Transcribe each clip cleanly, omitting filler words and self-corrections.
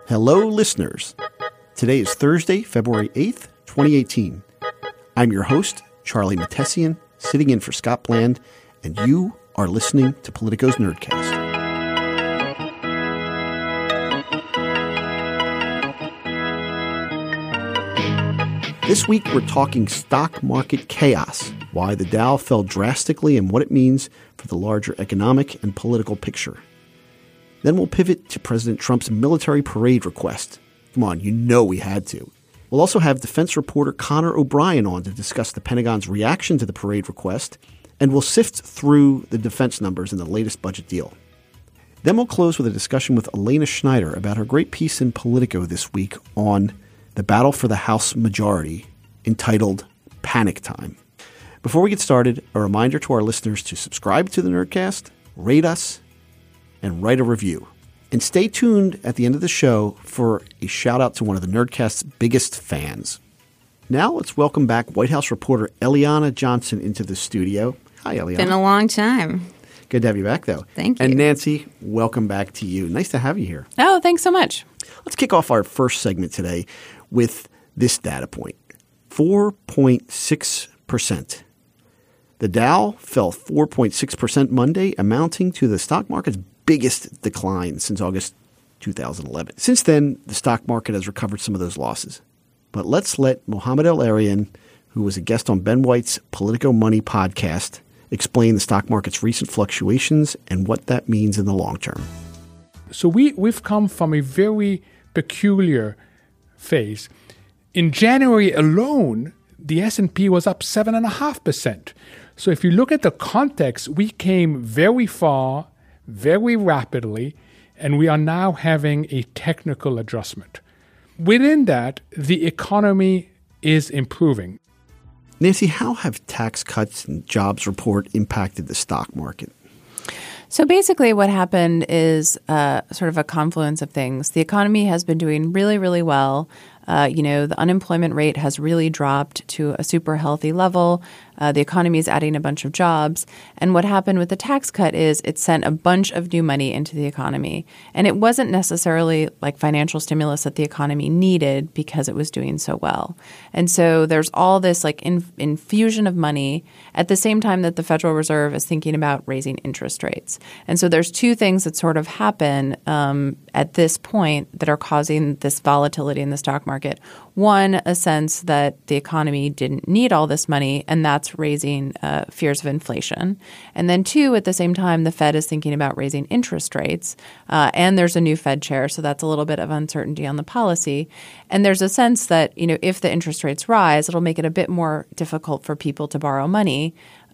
Hello, listeners. Today is Thursday, February 8th, 2018. I'm your host, Charlie Mattesian, sitting in for Scott Bland, and you are listening to Politico's Nerdcast. This week, we're talking stock market chaos, why the Dow fell drastically and what it means for the larger economic and political picture. Then we'll pivot to President Trump's military parade request. Come on, you know we had to. We'll also have defense reporter Connor O'Brien on to discuss the Pentagon's reaction to the parade request, and we'll sift through the defense numbers in the latest budget deal. Then we'll close with a discussion with Elena Schneider about her great piece in Politico this week on the battle for the House majority, entitled Panic Time. Before we get started, a reminder to our listeners to subscribe to the Nerdcast, rate us, and write a review. And stay tuned at the end of the show for a shout out to one of the Nerdcast's biggest fans. Now let's welcome back White House reporter Eliana Johnson into the studio. Hi, Eliana. Been a long time. Good to have you back, though. Thank you. And Nancy, welcome back to you. Nice to have you here. Oh, thanks so much. Let's kick off our first segment today with this data point. 4.6%. The Dow fell 4.6% Monday, amounting to the stock market's biggest decline since August 2011. Since then, the stock market has recovered some of those losses. But let's let Mohamed El-Erian, who was a guest on Ben White's Politico Money podcast, explain the stock market's recent fluctuations and what that means in the long term. So we've come from a very peculiar phase. In January alone, the S&P was up 7.5%. So if you look at the context, we came very far, very rapidly, and we are now having a technical adjustment. Within that, the economy is improving. Nancy, how have tax cuts and jobs report impacted the stock market? So basically what happened is sort of a confluence of things. The economy has been doing really, really well. The unemployment rate has really dropped to a super healthy level. The economy is adding a bunch of jobs. And what happened with the tax cut is it sent a bunch of new money into the economy. And it wasn't necessarily like financial stimulus that the economy needed because it was doing so well. And so there's all this like infusion of money at the same time that the Federal Reserve is thinking about raising interest rates. And so there's two things that sort of happen at this point that are causing this volatility in the stock market. One, a sense that the economy didn't need all this money, and that's raising fears of inflation. And then two, at the same time, the Fed is thinking about raising interest rates, and there's a new Fed chair, so that's a little bit of uncertainty on the policy. And there's a sense that, if the interest rates rise, it'll make it a bit more difficult for people to borrow money,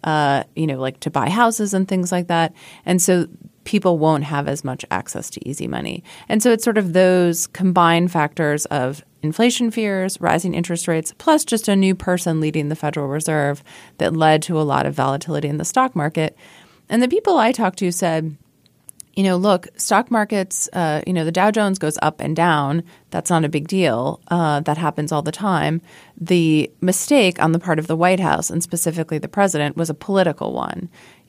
like to buy houses and things like that. And so people won't have as much access to easy money. And so it's sort of those combined factors of inflation fears, rising interest rates, plus just a new person leading the Federal Reserve that led to a lot of volatility in the stock market. And the people I talked to said, look, stock markets, the Dow Jones goes up and down. That's not a big deal. That happens all the time. The mistake on the part of the White House and specifically the president was a political one.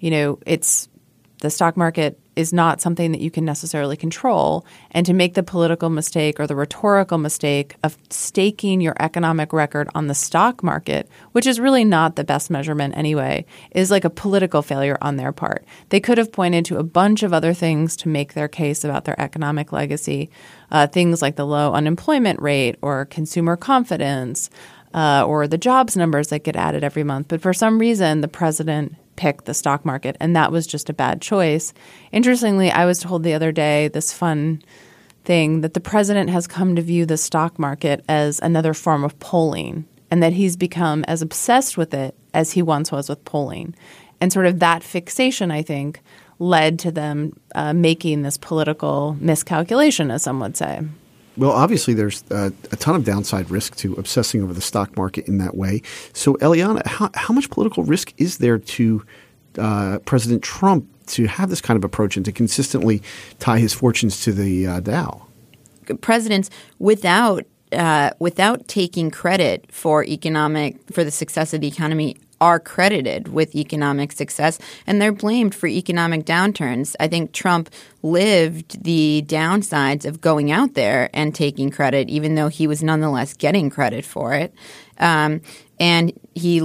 The stock market is not something that you can necessarily control. And to make the political mistake or the rhetorical mistake of staking your economic record on the stock market, which is really not the best measurement anyway, is like a political failure on their part. They could have pointed to a bunch of other things to make their case about their economic legacy, things like the low unemployment rate or consumer confidence or the jobs numbers that get added every month. But for some reason, the president pick the stock market, and that was just a bad choice. Interestingly, I was told the other day this fun thing that the president has come to view the stock market as another form of polling and that he's become as obsessed with it as he once was with polling. And sort of that fixation, I think, led to them making this political miscalculation, as some would say. Well, obviously, there's a ton of downside risk to obsessing over the stock market in that way. So, Eliana, how much political risk is there to President Trump to have this kind of approach and to consistently tie his fortunes to the Dow? Presidents, without taking credit for the success of the economy, are credited with economic success, and they're blamed for economic downturns. I think Trump lived the downsides of going out there and taking credit, even though he was nonetheless getting credit for it. And he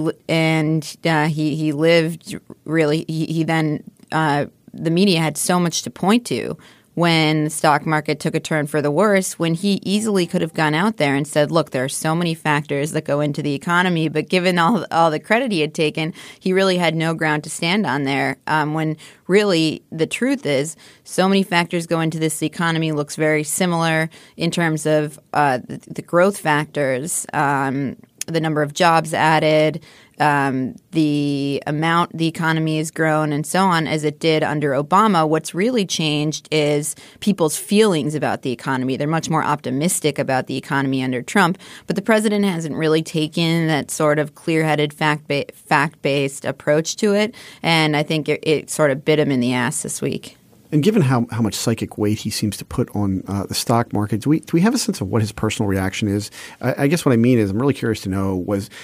lived really. He then the media had so much to point to when the stock market took a turn for the worse, when he easily could have gone out there and said, look, there are so many factors that go into the economy, but given all the credit he had taken, he really had no ground to stand on there, when really the truth is so many factors go into this. The economy looks very similar in terms of the growth factors, the number of jobs added, the amount the economy has grown and so on as it did under Obama. What's really changed is people's feelings about the economy. They're much more optimistic about the economy under Trump, but the president hasn't really taken that sort of clear-headed, fact-based approach to it, and I think it sort of bit him in the ass this week. And given how much psychic weight he seems to put on the stock market, do we have a sense of what his personal reaction is? I guess what I mean is I'm really curious to know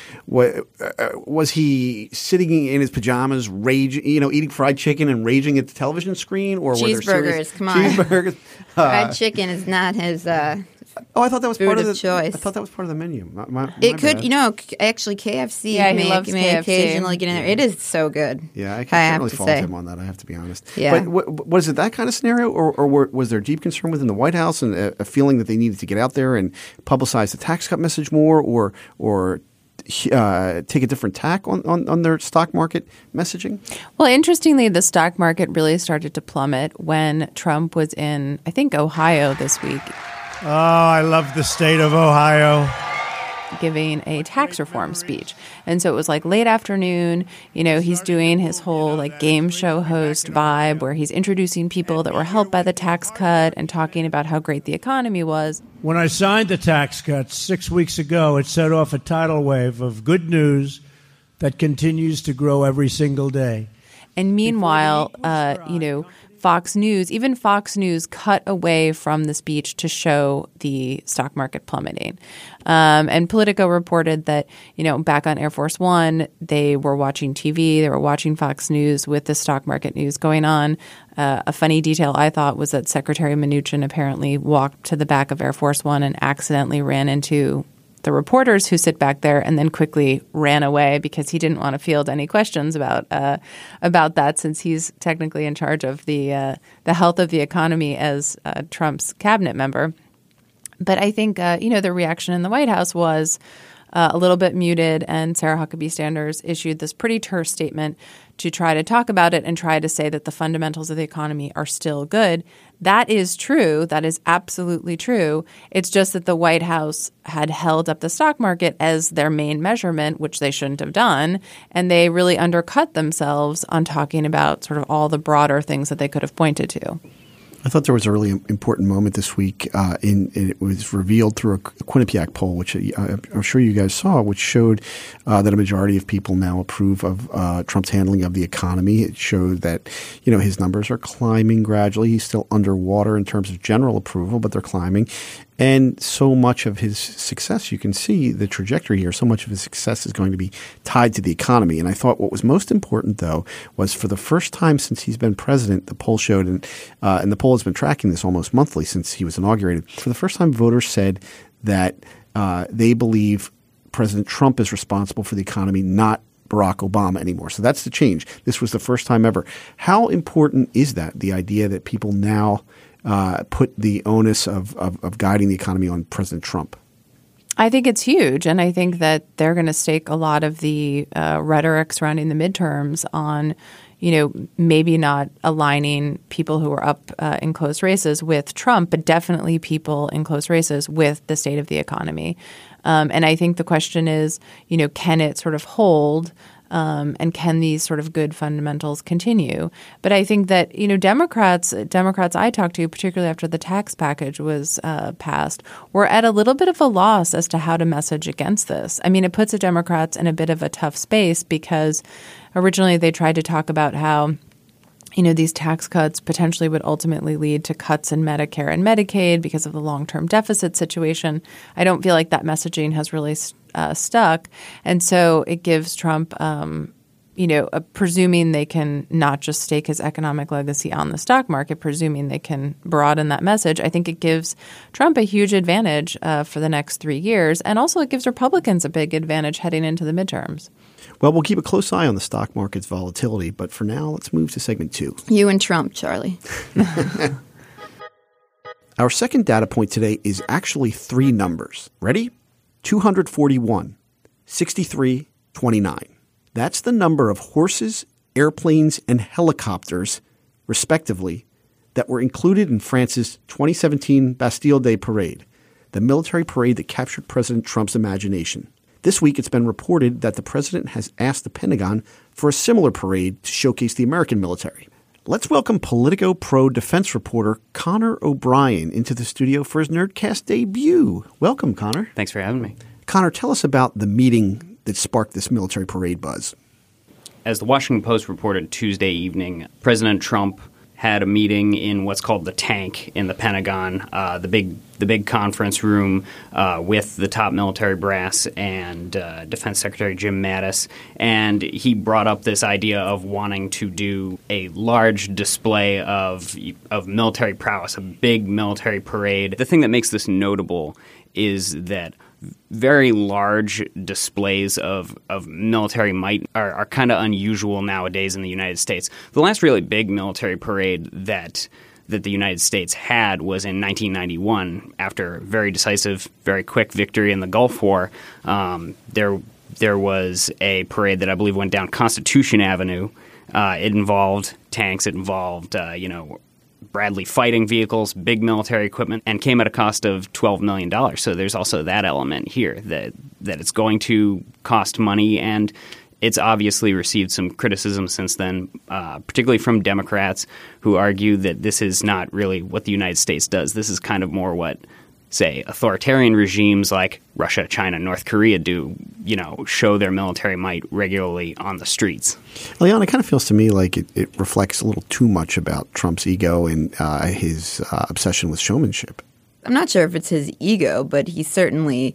was he sitting in his pajamas, eating fried chicken and raging at the television screen, or were there serious come on, cheeseburgers? Fried chicken is not his. I thought that was part of the choice. I thought that was part of the menu. It could, actually KFC. He loves KFC. Occasionally get in there. It is so good. Yeah, I can't really fault him on that. I have to be honest. Yeah. But was it that kind of scenario, or was there deep concern within the White House and a feeling that they needed to get out there and publicize the tax cut message more, or take a different tack on their stock market messaging? Well, interestingly, the stock market really started to plummet when Trump was in, I think, Ohio this week. Oh, I love the state of Ohio. Giving a tax reform speech. And so it was like late afternoon, he's doing his whole game show host vibe where he's introducing people that were helped by the tax cut and talking about how great the economy was. When I signed the tax cuts 6 weeks ago, it set off a tidal wave of good news that continues to grow every single day. And meanwhile, Fox News cut away from the speech to show the stock market plummeting. And Politico reported that, back on Air Force One, they were watching TV, they were watching Fox News with the stock market news going on. A funny detail I thought was that Secretary Mnuchin apparently walked to the back of Air Force One and accidentally ran into the reporters who sit back there and then quickly ran away because he didn't want to field any questions about that, since he's technically in charge of the health of the economy as Trump's cabinet member. But I think the reaction in the White House was a little bit muted, and Sarah Huckabee Sanders issued this pretty terse statement to try to talk about it and try to say that the fundamentals of the economy are still good. That is true. That is absolutely true. It's just that the White House had held up the stock market as their main measurement, which they shouldn't have done, and they really undercut themselves on talking about sort of all the broader things that they could have pointed to. I thought there was a really important moment this week. It was revealed through a Quinnipiac poll, which I'm sure you guys saw, which showed that a majority of people now approve of Trump's handling of the economy. It showed that, his numbers are climbing gradually. He's still underwater in terms of general approval, but they're climbing. And so much of his success, you can see the trajectory here, so much of his success is going to be tied to the economy. And I thought what was most important, though, was for the first time since he's been president, the poll showed, and the poll has been tracking this almost monthly since he was inaugurated, for the first time voters said that they believe President Trump is responsible for the economy, not Barack Obama anymore. So that's the change. This was the first time ever. How important is that, the idea that people now put the onus of guiding the economy on President Trump? I think it's huge, and I think that they're going to stake a lot of the rhetoric surrounding the midterms on, maybe not aligning people who are up in close races with Trump, but definitely people in close races with the state of the economy. And I think the question is, can it sort of hold? And can these sort of good fundamentals continue? But I think that, Democrats I talked to, particularly after the tax package was passed, were at a little bit of a loss as to how to message against this. I mean, it puts the Democrats in a bit of a tough space because originally they tried to talk about how these tax cuts potentially would ultimately lead to cuts in Medicare and Medicaid because of the long-term deficit situation. I don't feel like that messaging has really stuck. And so it gives Trump presuming they can not just stake his economic legacy on the stock market, presuming they can broaden that message, I think it gives Trump a huge advantage for the next 3 years. And also it gives Republicans a big advantage heading into the midterms. Well, we'll keep a close eye on the stock market's volatility. But for now, let's move to segment 2. You and Trump, Charlie. Our second data point today is actually 3 numbers. Ready? 241, 63, 29. That's the number of horses, airplanes, and helicopters, respectively, that were included in France's 2017 Bastille Day parade, the military parade that captured President Trump's imagination. This week, it's been reported that the president has asked the Pentagon for a similar parade to showcase the American military. Let's welcome Politico Pro defense reporter Connor O'Brien into the studio for his Nerdcast debut. Welcome, Connor. Thanks for having me. Connor, tell us about the meeting that sparked this military parade buzz. As the Washington Post reported Tuesday evening, President Trump had a meeting in what's called the tank in the Pentagon, the big conference room with the top military brass and Defense Secretary Jim Mattis. And he brought up this idea of wanting to do a large display of military prowess, a big military parade. The thing that makes this notable is that very large displays of military might are kind of unusual nowadays in the United States. The last really big military parade that the United States had was in 1991 after a very decisive, very quick victory in the Gulf War. There was a parade that I believe went down Constitution Avenue. It involved tanks. It involved Bradley fighting vehicles, big military equipment, and came at a cost of $12 million. So there's also that element here that it's going to cost money, and it's obviously received some criticism since then, particularly from Democrats who argue that this is not really what the United States does. This is kind of more what, say, authoritarian regimes like Russia, China, North Korea do, show their military might regularly on the streets. Leon, it kind of feels to me like it reflects a little too much about Trump's ego and his obsession with showmanship. I'm not sure if it's his ego, but he certainly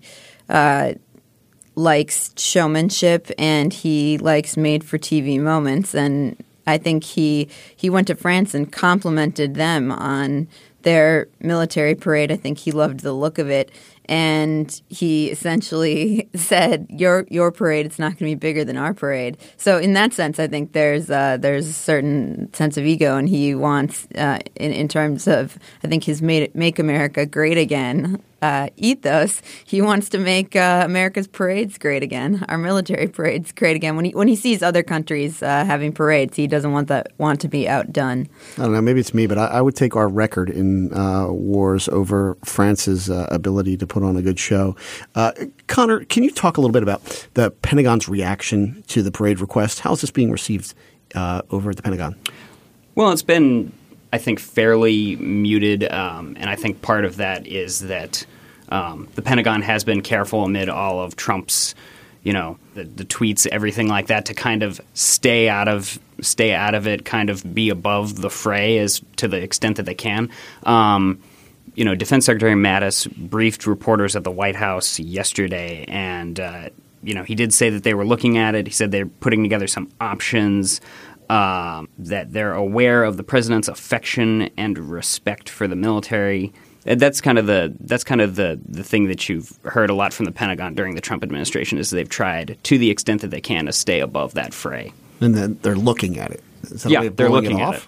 likes showmanship and he likes made-for-TV moments. And I think he went to France and complimented them on their military parade. I think he loved the look of it. And he essentially said, your parade, it's not going to be bigger than our parade. So in that sense, I think there's a certain sense of ego, and he wants, in terms of, I think his Make America Great Again ethos, he wants to make America's parades great again, our military parades great again. When he sees other countries having parades, he doesn't want to be outdone. I don't know, maybe it's me, but I would take our record in wars over France's ability to put on a good show. Connor, can you talk a little bit about the Pentagon's reaction to the parade request? How is this being received over at the Pentagon? Well, it's been, I think, fairly muted, and I think part of that is that the Pentagon has been careful amid all of Trump's, the tweets, everything like that, to kind of stay out of it, kind of be above the fray as to the extent that they can. Defense Secretary Mattis briefed reporters at the White House yesterday, and he did say that they were looking at it. He said they're putting together some options. That they're aware of the president's affection and respect for the military. That's kind of the thing that you've heard a lot from the Pentagon during the Trump administration is they've tried to the extent that they can to stay above that fray. And then they're looking at it. Is that a way of they're blowing looking it at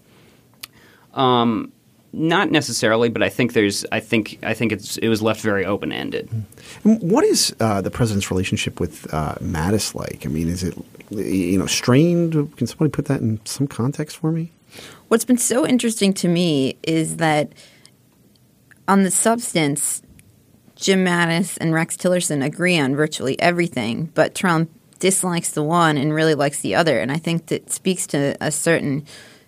off? it. Not necessarily, but I think it was left very open ended. What is the president's relationship with Mattis like? I mean, is it strained? Can somebody put that in some context for me? What's been so interesting to me is that on the substance, Jim Mattis and Rex Tillerson agree on virtually everything, but Trump dislikes the one and really likes the other. And I think that speaks to a certain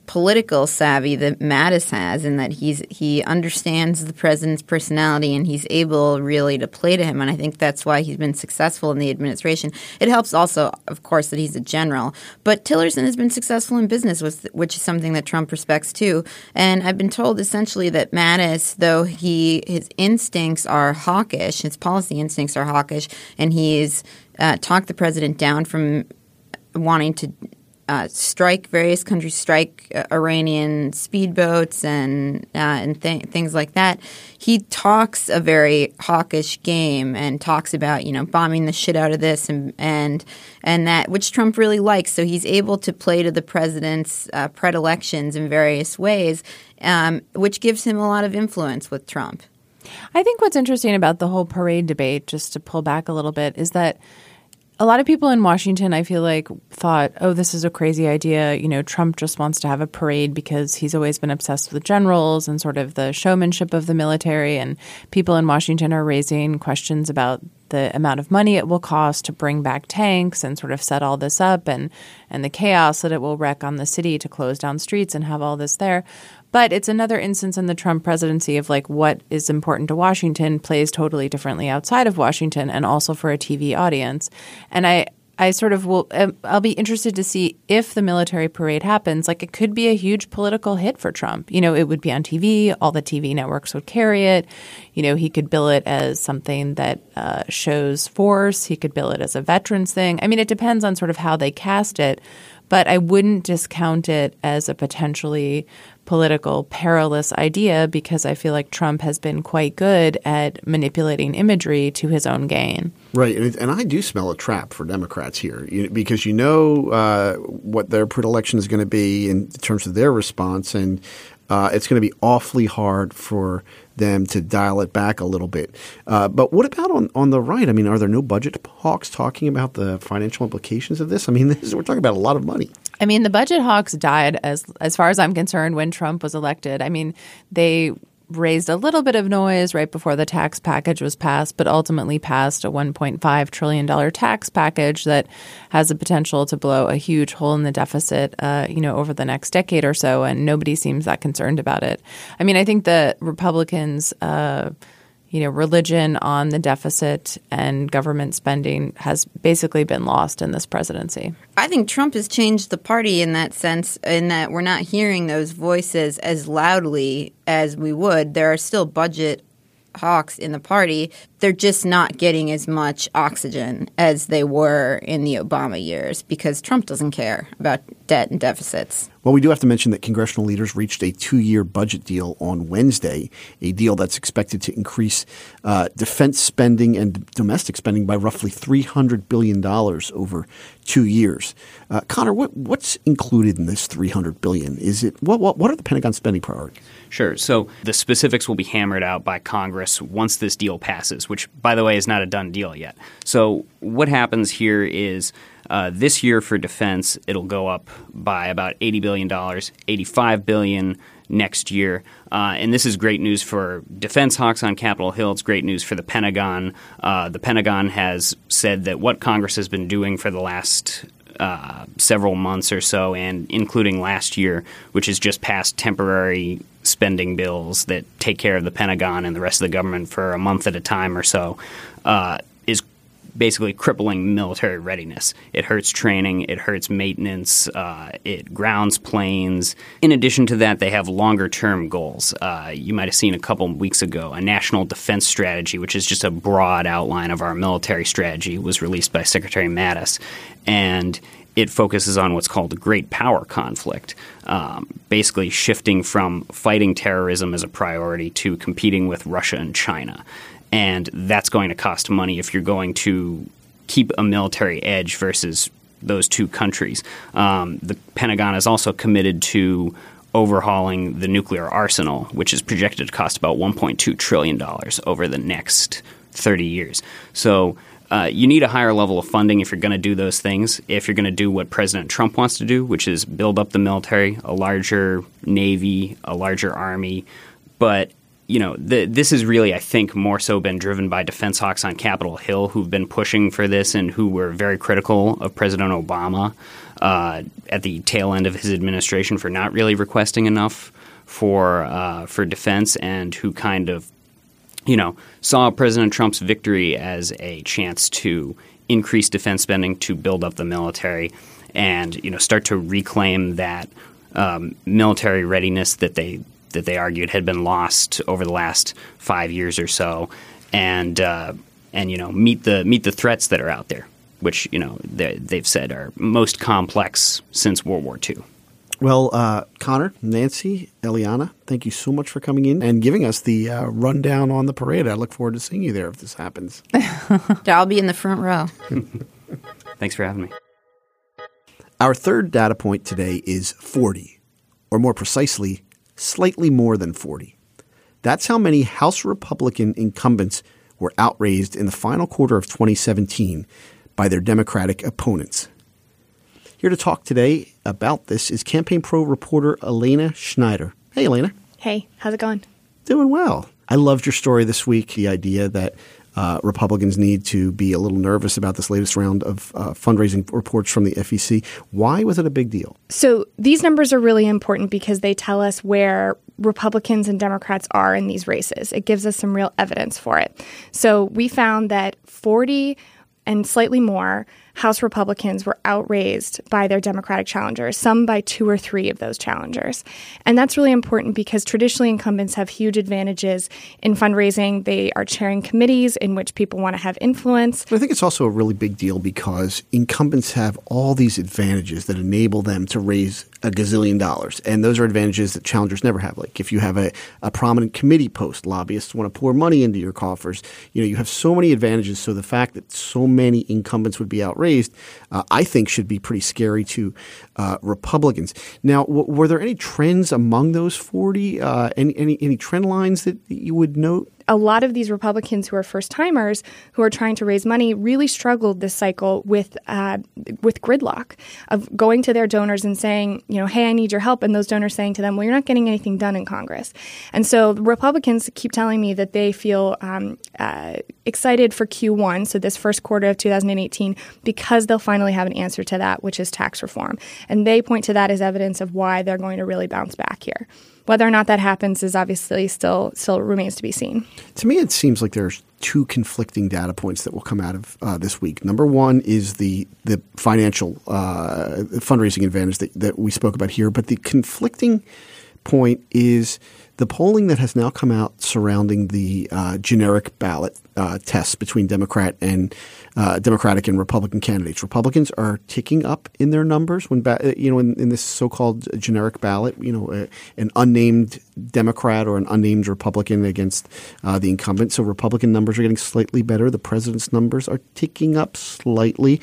political savvy that Mattis has, in that he understands the president's personality and he's able really to play to him. And I think that's why he's been successful in the administration. It helps also, of course, that he's a general. But Tillerson has been successful in business, which is something that Trump respects too. And I've been told essentially that Mattis, though his instincts are hawkish, his policy instincts are hawkish, and he's talked the president down from wanting to various countries strike Iranian speedboats and things like that. He talks a very hawkish game and talks about, bombing the shit out of this and that, which Trump really likes. So he's able to play to the president's predilections in various ways, which gives him a lot of influence with Trump. I think what's interesting about the whole parade debate, just to pull back a little bit, is that a lot of people in Washington, I feel like, thought, oh, this is a crazy idea. Trump just wants to have a parade because he's always been obsessed with generals and sort of the showmanship of the military. And people in Washington are raising questions about the amount of money it will cost to bring back tanks and sort of set all this up and the chaos that it will wreak on the city to close down streets and have all this there. But it's another instance in the Trump presidency of like what is important to Washington plays totally differently outside of Washington and also for a TV audience. And I sort of will I'll be interested to see if the military parade happens. Like it could be a huge political hit for Trump. It would be on TV. All the TV networks would carry it. He could bill it as something that shows force. He could bill it as a veterans thing. I mean, it depends on sort of how they cast it. But I wouldn't discount it as a potentially political perilous idea because I feel like Trump has been quite good at manipulating imagery to his own gain. Right. And I do smell a trap for Democrats here because what their predilection is going to be in terms of their response. And it's going to be awfully hard for them to dial it back a little bit. But what about on the right? I mean, are there no budget hawks talking about the financial implications of this? I mean, we're talking about a lot of money. I mean, the budget hawks died as far as I'm concerned when Trump was elected. I mean, they raised a little bit of noise right before the tax package was passed, but ultimately passed a $1.5 trillion tax package that has the potential to blow a huge hole in the deficit, over the next decade or so, and nobody seems that concerned about it. I mean, I think the Republicans' religion on the deficit and government spending has basically been lost in this presidency. I think Trump has changed the party in that sense, in that we're not hearing those voices as loudly as we would. There are still budget hawks in the party. They're just not getting as much oxygen as they were in the Obama years because Trump doesn't care about debt and deficits. Well, we do have to mention that congressional leaders reached a 2-year budget deal on Wednesday, a deal that's expected to increase defense spending and domestic spending by roughly $300 billion over 2 years. Connor, what's included in this $300 billion? Is it what are the Pentagon spending priorities? Sure. So the specifics will be hammered out by Congress once this deal passes, which, by the way, is not a done deal yet. So what happens here is this year for defense, it'll go up by about $80 billion, $85 billion next year. And this is great news for defense hawks on Capitol Hill. It's great news for the Pentagon. The Pentagon has said that what Congress has been doing for the last several months or so, and including last year, which has just passed temporary spending bills that take care of the Pentagon and the rest of the government for a month at a time or so, is basically crippling military readiness. It hurts training. It hurts maintenance. It grounds planes. In addition to that, they have longer-term goals. You might have seen a couple weeks ago a national defense strategy, which is just a broad outline of our military strategy, was released by Secretary Mattis. And it focuses on what's called a great power conflict, basically shifting from fighting terrorism as a priority to competing with Russia and China. And that's going to cost money if you're going to keep a military edge versus those two countries. The Pentagon is also committed to overhauling the nuclear arsenal, which is projected to cost about $1.2 trillion over the next 30 years. So you need a higher level of funding if you're going to do those things. If you're going to do what President Trump wants to do, which is build up the military, a larger Navy, a larger Army. But this has really, I think, more so been driven by defense hawks on Capitol Hill who've been pushing for this and who were very critical of President Obama. at the tail end of his administration for not really requesting enough for defense, and who kind of, saw President Trump's victory as a chance to increase defense spending, to build up the military, and start to reclaim that military readiness that they argued had been lost over the last 5 years or so, and meet the threats that are out there, which they've said are most complex since World War II. Well, Connor, Nancy, Eliana, thank you so much for coming in and giving us the rundown on the parade. I look forward to seeing you there if this happens. I'll be in the front row. Thanks for having me. Our third data point today is 40, or more precisely, slightly more than 40. That's how many House Republican incumbents were outraised in the final quarter of 2017 by their Democratic opponents. Here to talk today about this is Campaign Pro reporter Elena Schneider. Hey, Elena. Hey, how's it going? Doing well. I loved your story this week, the idea that Republicans need to be a little nervous about this latest round of fundraising reports from the FEC. Why was it a big deal? So these numbers are really important because they tell us where Republicans and Democrats are in these races. It gives us some real evidence for it. So we found that 40 and slightly more House Republicans were outraised by their Democratic challengers, some by 2 or 3 of those challengers. And that's really important because traditionally incumbents have huge advantages in fundraising. They are chairing committees in which people want to have influence. I think it's also a really big deal because incumbents have all these advantages that enable them to raise a gazillion dollars. And those are advantages that challengers never have. Like if you have a prominent committee post, lobbyists want to pour money into your coffers. You have so many advantages. So the fact that so many incumbents would be outraised, I think should be pretty scary to Republicans. Now, were there any trends among those 40? Any trend lines that you would note? A lot of these Republicans who are first-timers who are trying to raise money really struggled this cycle with gridlock of going to their donors and saying, hey, I need your help. And those donors saying to them, well, you're not getting anything done in Congress. And so Republicans keep telling me that they feel excited for Q1, so this first quarter of 2018, because they'll finally have an answer to that, which is tax reform. And they point to that as evidence of why they're going to really bounce back here. Whether or not that happens is obviously still remains to be seen. To me, it seems like there's 2 conflicting data points that will come out of this week. Number one is the financial fundraising advantage that we spoke about here. But the conflicting point is the polling that has now come out surrounding the generic ballot tests between Democratic and Republican candidates. Republicans are ticking up in their numbers when in this so-called generic ballot. An unnamed Democrat or an unnamed Republican against the incumbent. So Republican numbers are getting slightly better. The president's numbers are ticking up slightly.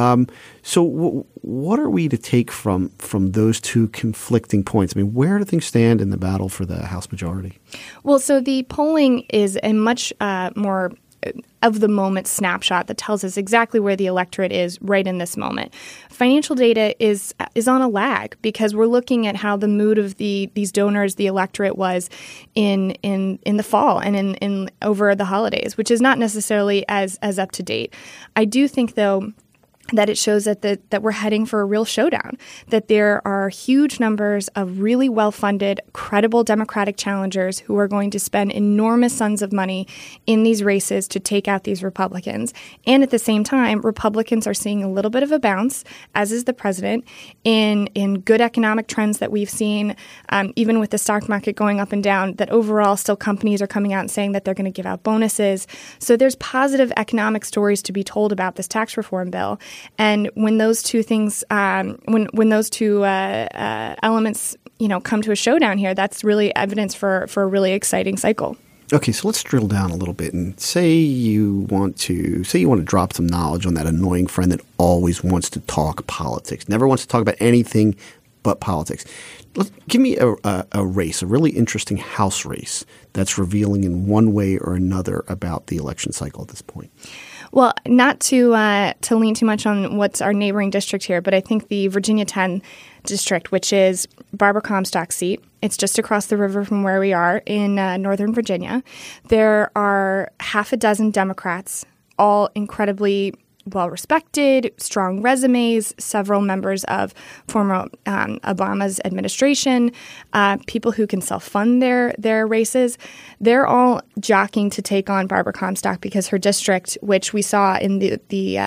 So what are we to take from those 2 conflicting points? I mean, where do things stand in the battle for the House majority? Well, so the polling is a much more of the moment snapshot that tells us exactly where the electorate is right in this moment. Financial data is on a lag because we're looking at how the mood of these donors, the electorate, was in the fall and in over the holidays, which is not necessarily as up to date. I do think, though, that it shows that we're heading for a real showdown, that there are huge numbers of really well-funded, credible Democratic challengers who are going to spend enormous sums of money in these races to take out these Republicans. And at the same time, Republicans are seeing a little bit of a bounce, as is the president, in good economic trends that we've seen, even with the stock market going up and down, that overall still companies are coming out and saying that they're going to give out bonuses. So there's positive economic stories to be told about this tax reform bill. And when those 2 things, when those 2 elements, come to a showdown here, that's really evidence for a really exciting cycle. Okay, so let's drill down a little bit and say you want to drop some knowledge on that annoying friend that always wants to talk politics, never wants to talk about anything but politics. Give me a race, a really interesting House race that's revealing in one way or another about the election cycle at this point. Well, not to lean too much on what's our neighboring district here, but I think the Virginia 10 district, which is Barbara Comstock's seat, it's just across the river from where we are in Northern Virginia. There are half a dozen Democrats, all incredibly well-respected, strong resumes, several members of former Obama's administration, people who can self-fund their races. They're all jockeying to take on Barbara Comstock because her district, which we saw in the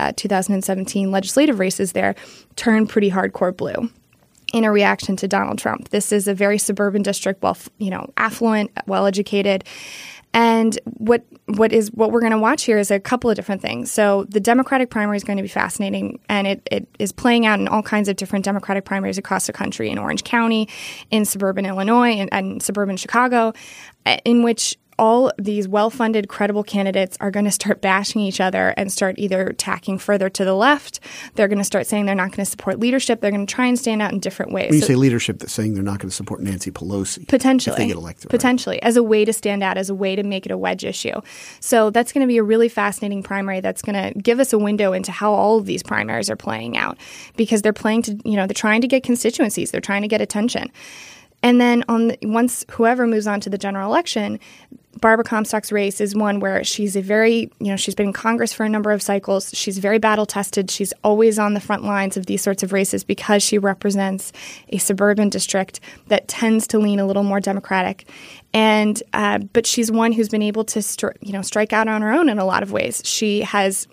2017 legislative races there, turned pretty hardcore blue in a reaction to Donald Trump. This is a very suburban district, affluent, well-educated. And what we're going to watch here is a couple of different things. So the Democratic primary is going to be fascinating, and it is playing out in all kinds of different Democratic primaries across the country, in Orange County, in suburban Illinois, and suburban Chicago, in which all these well-funded, credible candidates are going to start bashing each other and start either tacking further to the left. They're going to start saying they're not going to support leadership. They're going to try and stand out in different ways. When you say leadership, they're saying they're not going to support Nancy Pelosi. Potentially. If they get elected. Potentially. Right? As a way to stand out, as a way to make it a wedge issue. So that's going to be a really fascinating primary that's going to give us a window into how all of these primaries are playing out, because they're playing to, they're trying to get constituencies. They're trying to get attention. And then once whoever moves on to the general election, Barbara Comstock's race is one where she's she's been in Congress for a number of cycles. She's very battle tested. She's always on the front lines of these sorts of races because she represents a suburban district that tends to lean a little more Democratic. And but she's one who's been able to strike out on her own in a lot of ways. She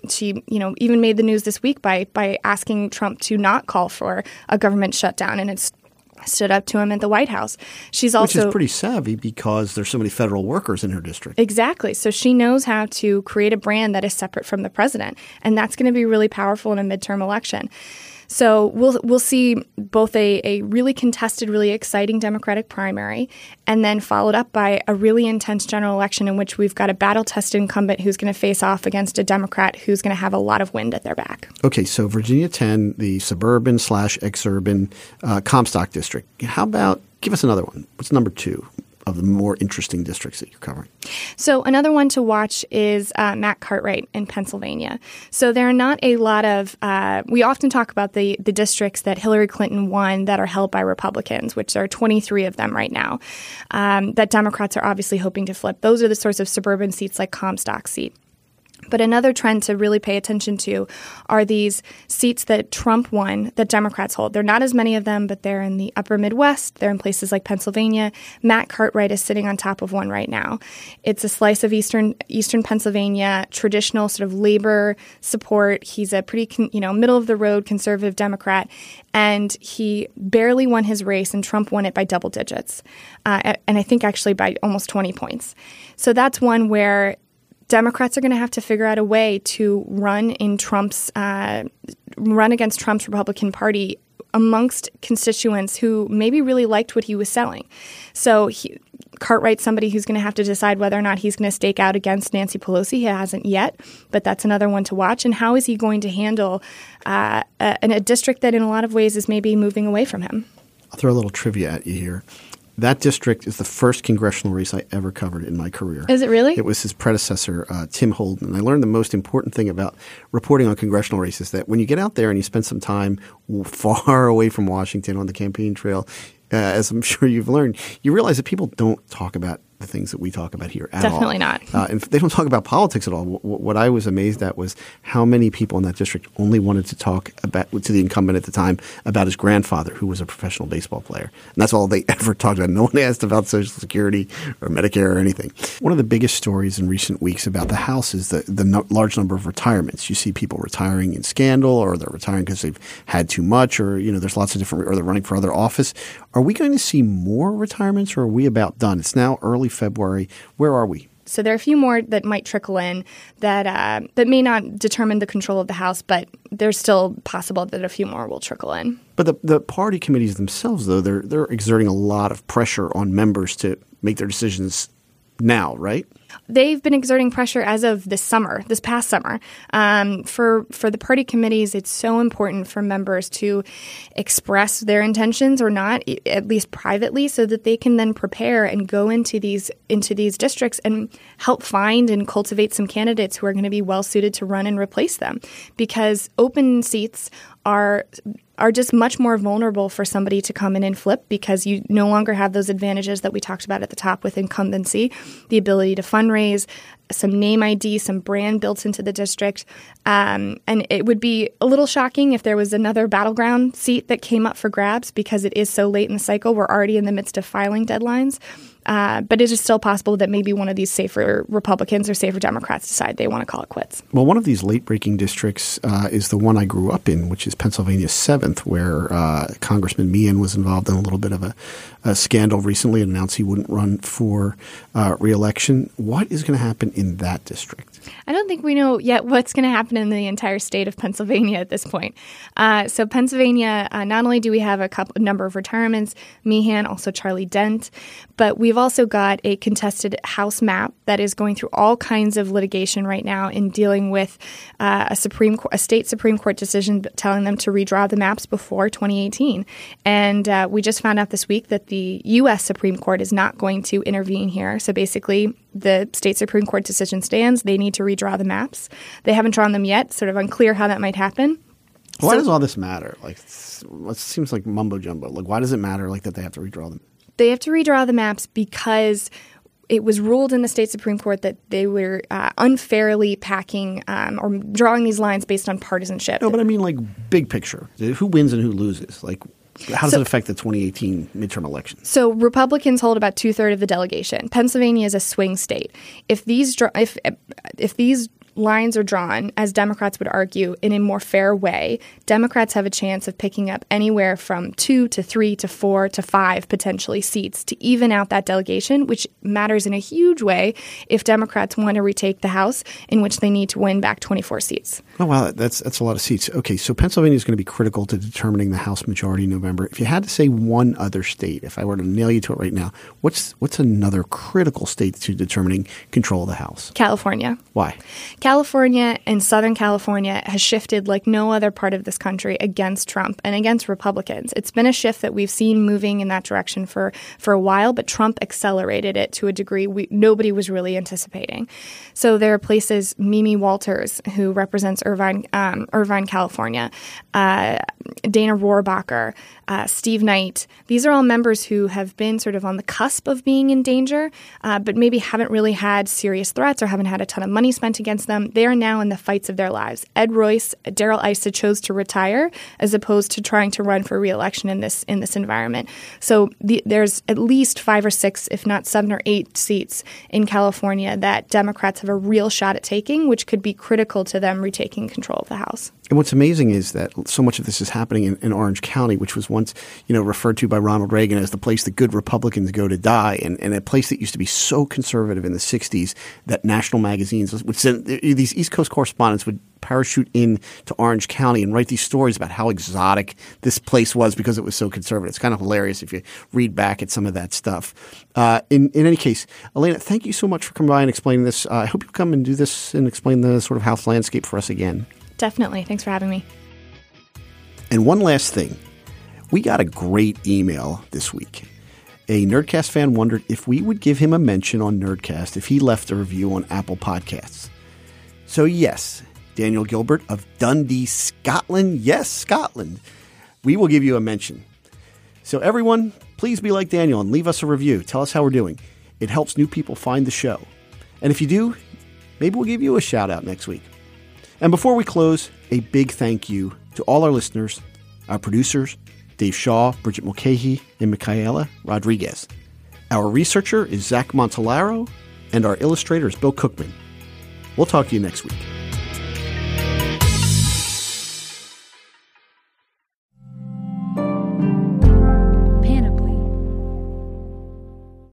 even made the news this week by asking Trump to not call for a government shutdown, and it's stood up to him at the White House. Which is pretty savvy because there's so many federal workers in her district. Exactly. So she knows how to create a brand that is separate from the president. And that's going to be really powerful in a midterm election. So we'll see both a really contested, really exciting Democratic primary, and then followed up by a really intense general election in which we've got a battle-tested incumbent who's going to face off against a Democrat who's going to have a lot of wind at their back. Okay, so Virginia 10, the suburban/exurban Comstock district. How about give us another one? What's number 2 of the more interesting districts that you're covering? So another one to watch is Matt Cartwright in Pennsylvania. So there are not a lot of we often talk about the districts that Hillary Clinton won that are held by Republicans, which there are 23 of them right now, that Democrats are obviously hoping to flip. Those are the sorts of suburban seats like Comstock's seat. But another trend to really pay attention to are these seats that Trump won that Democrats hold. There are not as many of them, but they're in the upper Midwest. They're in places like Pennsylvania. Matt Cartwright is sitting on top of one right now. It's a slice of eastern Pennsylvania, traditional sort of labor support. He's a pretty middle-of-the-road conservative Democrat, and he barely won his race, and Trump won it by double digits, and I think actually by almost 20 points. So that's one where Democrats are going to have to figure out a way to run against Trump's Republican Party amongst constituents who maybe really liked what he was selling. So Cartwright's somebody who's going to have to decide whether or not he's going to stake out against Nancy Pelosi. He hasn't yet, but that's another one to watch. And how is he going to handle a district that in a lot of ways is maybe moving away from him? I'll throw a little trivia at you here. That district is the first congressional race I ever covered in my career. Is it really? It was his predecessor, Tim Holden. And I learned the most important thing about reporting on congressional races, that when you get out there and you spend some time far away from Washington on the campaign trail, as I'm sure you've learned, you realize that people don't talk about the things that we talk about here at all. Definitely not. And they don't talk about politics at all. What I was amazed at was how many people in that district only wanted to talk to the incumbent at the time about his grandfather, who was a professional baseball player. And that's all they ever talked about. No one asked about Social Security or Medicare or anything. One of the biggest stories in recent weeks about the House is the large number of retirements. You see people retiring in scandal, or they're retiring because they've had too much, or there's lots of different, or they're running for other office. Are we going to see more retirements, or are we about done? It's now early February. Where are we? So there are a few more that might trickle in that may not determine the control of the House, but there's still possible that a few more will trickle in. But the party committees themselves, though, they're exerting a lot of pressure on members to make their decisions now, right? They've been exerting pressure as of this past summer. For the party committees, it's so important for members to express their intentions or not, at least privately, so that they can then prepare and go into these districts and help find and cultivate some candidates who are going to be well suited to run and replace them. Because open seats are are just much more vulnerable for somebody to come in and flip because you no longer have those advantages that we talked about at the top with incumbency, the ability to fundraise, some name ID, some brand built into the district. And it would be a little shocking if there was another battleground seat that came up for grabs because it is so late in the cycle. We're already in the midst of filing deadlines. But it is still possible that maybe one of these safer Republicans or safer Democrats decide they want to call it quits. Well, one of these late-breaking districts is the one I grew up in, which is Pennsylvania's 7th, where Congressman Meehan was involved in a little bit of a scandal recently and announced he wouldn't run for re-election. What is going to happen in that district? I don't think we know yet what's going to happen in the entire state of Pennsylvania at this point. So Pennsylvania, not only do we have a number of retirements, Meehan, also Charlie Dent, but we've also got a contested House map that is going through all kinds of litigation right now in dealing with a state Supreme Court decision telling them to redraw the maps before 2018. And we just found out this week that the U.S. Supreme Court is not going to intervene here. So basically, the state Supreme Court decision stands. They need to redraw the maps. They haven't drawn them yet. Sort of unclear how that might happen. Why does all this matter? Like, it seems like mumbo jumbo. Like, why does it matter? Like that they have to redraw them? They have to redraw the maps because it was ruled in the state Supreme Court that they were unfairly packing or drawing these lines based on partisanship. No, but I mean, like, big picture. Who wins and who loses? Like, how does it affect the 2018 midterm election? So Republicans hold about 2/3 of the delegation. Pennsylvania is a swing state. If these lines are drawn, as Democrats would argue, in a more fair way, Democrats have a chance of picking up anywhere from 2 to 3 to 4 to 5 potentially seats to even out that delegation, which matters in a huge way if Democrats want to retake the House, in which they need to win back 24 seats. Oh, wow. That's a lot of seats. Okay, so Pennsylvania is going to be critical to determining the House majority in November. If you had to say one other state, if I were to nail you to it right now, what's another critical state to determining control of the House? California. Why? California and Southern California has shifted like no other part of this country against Trump and against Republicans. It's been a shift that we've seen moving in that direction for a while, but Trump accelerated it to a degree nobody was really anticipating. So there are places, Mimi Walters, who represents Irvine, California, Dana Rohrabacher, Steve Knight. These are all members who have been sort of on the cusp of being in danger, but maybe haven't really had serious threats or haven't had a ton of money spent against them. They are now in the fights of their lives. Ed Royce, Darrell Issa chose to retire as opposed to trying to run for re-election in this environment. So there's at least 5 or 6, if not 7 or 8 seats in California that Democrats have a real shot at taking, which could be critical to them retaking control of the House. And what's amazing is that so much of this is happening in Orange County, which was once, referred to by Ronald Reagan as the place that good Republicans go to die, and a place that used to be so conservative in the 60s that national magazines would send these East Coast correspondents would parachute in to Orange County and write these stories about how exotic this place was because it was so conservative. It's kind of hilarious if you read back at some of that stuff. In any case, Elena, thank you so much for coming by and explaining this. I hope you'll come and do this and explain the sort of House landscape for us again. Definitely. Thanks for having me. And one last thing. We got a great email this week. A Nerdcast fan wondered if we would give him a mention on Nerdcast if he left a review on Apple Podcasts. So yes, Daniel Gilbert of Dundee, Scotland. Yes, Scotland. We will give you a mention. So everyone, please be like Daniel and leave us a review. Tell us how we're doing. It helps new people find the show. And if you do, maybe we'll give you a shout out next week. And before we close, a big thank you to all our listeners, our producers, Dave Shaw, Bridget Mulcahy, and Michaela Rodriguez. Our researcher is Zach Montalaro, and our illustrator is Bill Cookman. We'll talk to you next week.